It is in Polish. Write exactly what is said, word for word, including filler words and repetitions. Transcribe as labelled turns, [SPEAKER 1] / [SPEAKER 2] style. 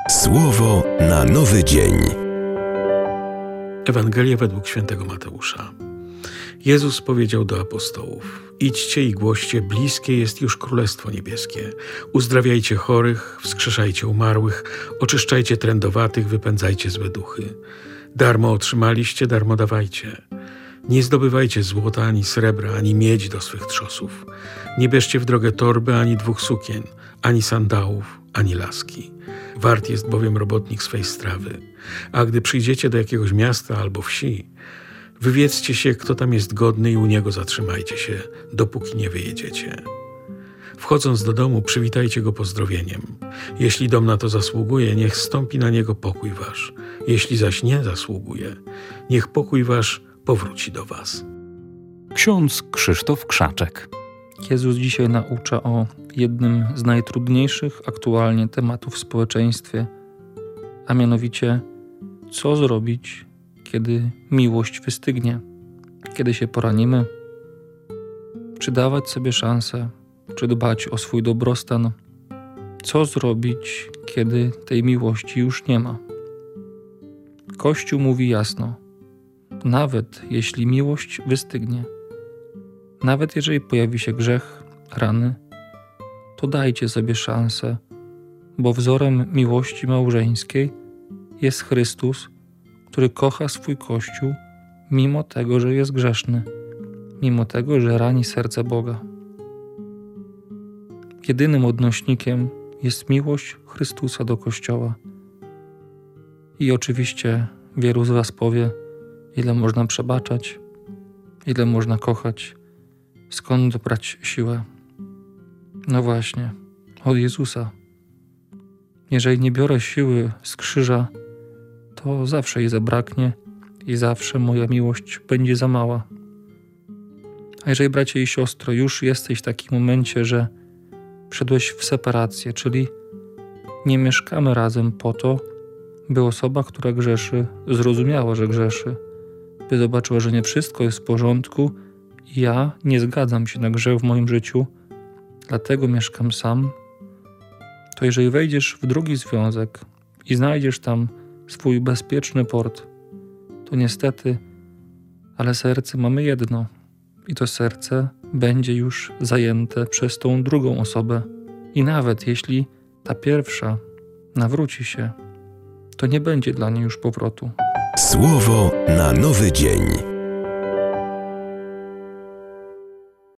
[SPEAKER 1] Słowo na nowy dzień.
[SPEAKER 2] Ewangelia według świętego Mateusza. Jezus powiedział do apostołów: idźcie i głoście, bliskie jest już Królestwo Niebieskie. Uzdrawiajcie chorych, wskrzeszajcie umarłych, oczyszczajcie trędowatych, wypędzajcie złe duchy. Darmo otrzymaliście, darmo dawajcie. Nie zdobywajcie złota, ani srebra, ani miedzi do swych trzosów. Nie bierzcie w drogę torby, ani dwóch sukien, ani sandałów, ani laski. Wart jest bowiem robotnik swej strawy. A gdy przyjdziecie do jakiegoś miasta albo wsi, wywiedzcie się, kto tam jest godny, i u niego zatrzymajcie się, dopóki nie wyjedziecie. Wchodząc do domu, przywitajcie go pozdrowieniem. Jeśli dom na to zasługuje, niech zstąpi na niego pokój wasz. Jeśli zaś nie zasługuje, niech pokój wasz powróci do was.
[SPEAKER 3] Ksiądz Krzysztof Krzaczek.
[SPEAKER 4] Jezus dzisiaj naucza o jednym z najtrudniejszych aktualnie tematów w społeczeństwie, a mianowicie co zrobić, kiedy miłość wystygnie, kiedy się poranimy, czy dawać sobie szansę, czy dbać o swój dobrostan, co zrobić, kiedy tej miłości już nie ma. Kościół mówi jasno: nawet jeśli miłość wystygnie, nawet jeżeli pojawi się grzech, rany, to dajcie sobie szansę, bo wzorem miłości małżeńskiej jest Chrystus, który kocha swój Kościół mimo tego, że jest grzeszny, mimo tego, że rani serce Boga. Jedynym odnośnikiem jest miłość Chrystusa do Kościoła. I oczywiście wielu z was powie, ile można przebaczać, ile można kochać, skąd brać siłę. No właśnie, od Jezusa. Jeżeli nie biorę siły z krzyża, to zawsze jej zabraknie i zawsze moja miłość będzie za mała. A jeżeli, bracie i siostro, już jesteś w takim momencie, że wszedłeś w separację, czyli nie mieszkamy razem po to, by osoba, która grzeszy, zrozumiała, że grzeszy, by zobaczyła, że nie wszystko jest w porządku i ja nie zgadzam się na grzech w moim życiu, dlatego mieszkam sam, to jeżeli wejdziesz w drugi związek i znajdziesz tam swój bezpieczny port, to niestety, ale serce mamy jedno i to serce będzie już zajęte przez tą drugą osobę. I nawet jeśli ta pierwsza nawróci się, to nie będzie dla niej już powrotu.
[SPEAKER 1] Słowo na nowy dzień.